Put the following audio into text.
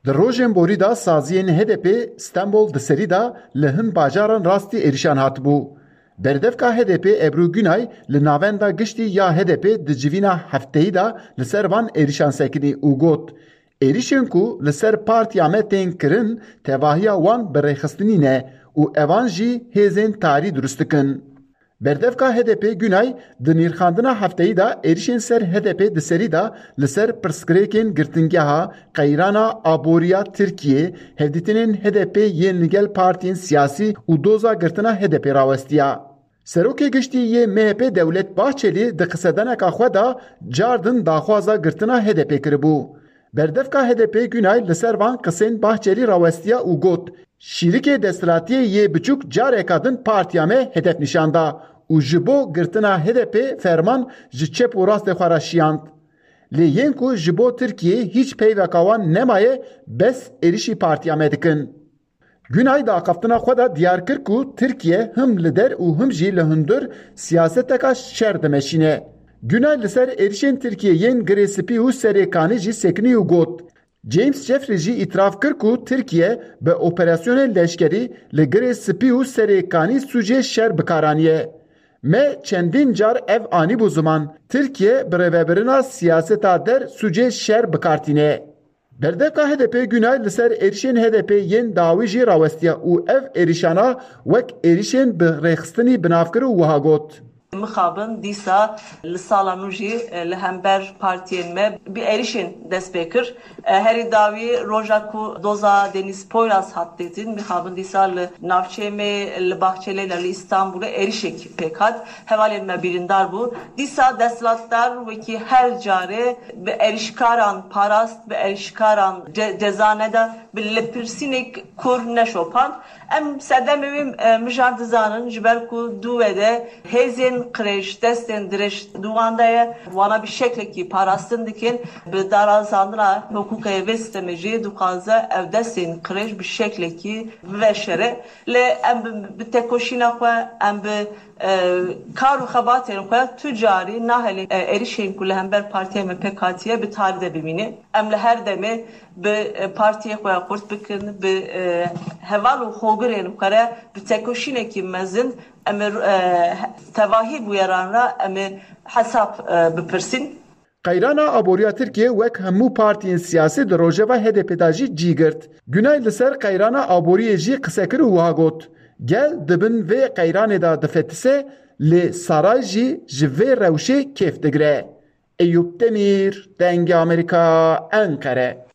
Di rojên borî da saziyên HDP Stenbol di serî da li hin bajaran rastî êrişan hatibû. Berdevka HDP Ebru Günay li navenda giştî ya HDP di civîna hefteyî da li ser van êrişan sekinî û got êrişên ku li ser partiya me tên kirin tevahiya wan bi rêxistinî ne û evan jî hêzên tarî durust dikin. Berdevka HDP Günay di nîrxandina hefteyî da êrişên ser HDP di serî da li ser pirsgirêkên girtingeha qeyrana aboriya Tirkiye hevdîtinên HDP yên li gel partiyên siyasî û doza girtina HDP rawestiya. Serokê giştî yê MHP Dewlet Bahçeli di qisedaneka xwe da cardin daxwaza girtina HDP kiribû. Berdevka HDP Günay li ser van qisên Bahçeli rawestiya û got şîrikê desthilatiyê yê biçûk careka din partiya me hedef nîşanda û ji bo girtina HDP ferman ji çep û rastê xwe re şiyand. Lê yên ku ji bo Tirkiye hîç peyveka wan nemaye bes êrişî partiya me dikin. Günay da axaftina xwe da diyar kir ku Tirkiye him li der û him jî li hundir siyaseteka şer dimeşîne. Günay li ser êrişên Tirkiyeyên girêspî û serêkanî jî sekinî û got James Jeffrey jî îtiraf kir ku Tirkiye bi operasyonên leşkerî li girêspî û serêkanî sûcê şer bikaraniye. Me çendîn car ev anîbû ziman Tirkiye bi rêvebirina siyaseta der sûcê şer bikartîne. Berdevka HDP Günay li ser êrişên HDP yên dawî jî rawestiye û ev êrişana wek êrişên bi rêxistinî binavkir û wiha got. Mixabin dîsa li sala nû jî li hember partiyên me bi êrişên dest pê kir. Herî dawî roja ku doza Deniz Poyraz hat dîtin mixabin dîsa li navçeyê me li Bahçeli li İstanbulê êrişek pêk hat. Hevalên me birîndar bû. Dîsa desthilatdar wekî her carê bi êrişkaran parast bi êrişkaran cezane de bi lipirsînek kur neşopan. Em sedemê wê mijar dizanin ji ber ku dû de hêzên qirêj destên dirêj dûwanda ye wana bi şeklekî parastin dikin bi darazandina hukukê vê sistemê jî dixwaze ev destên qirêj bi şeklekî biveşere lê em bi tekoşîna xwe em bi kar û xebatên xwe tu carî nahelê êrişên ku li hember partiya me pêk hatiye bi tarî de bimîne. Em li her demê bi partiyê xwe qurt bikin bi heval û xogirên xwe re bi tekoşînekî mezin em tevahî bûyeran ra em hesap bipirsin. Qeyrana aboriya Tirkiye wek hemû partiyên siyasî di rojeva HDP da jî cîgirt. Günay li ser qeyrana aboriyê jî qisekir û wiha got. Gel dibin vê qeyranê da difetise lê saray jî ji vê rewşê kêf digire. Eyûb Demîr, Dengê Amerîka, Enkere.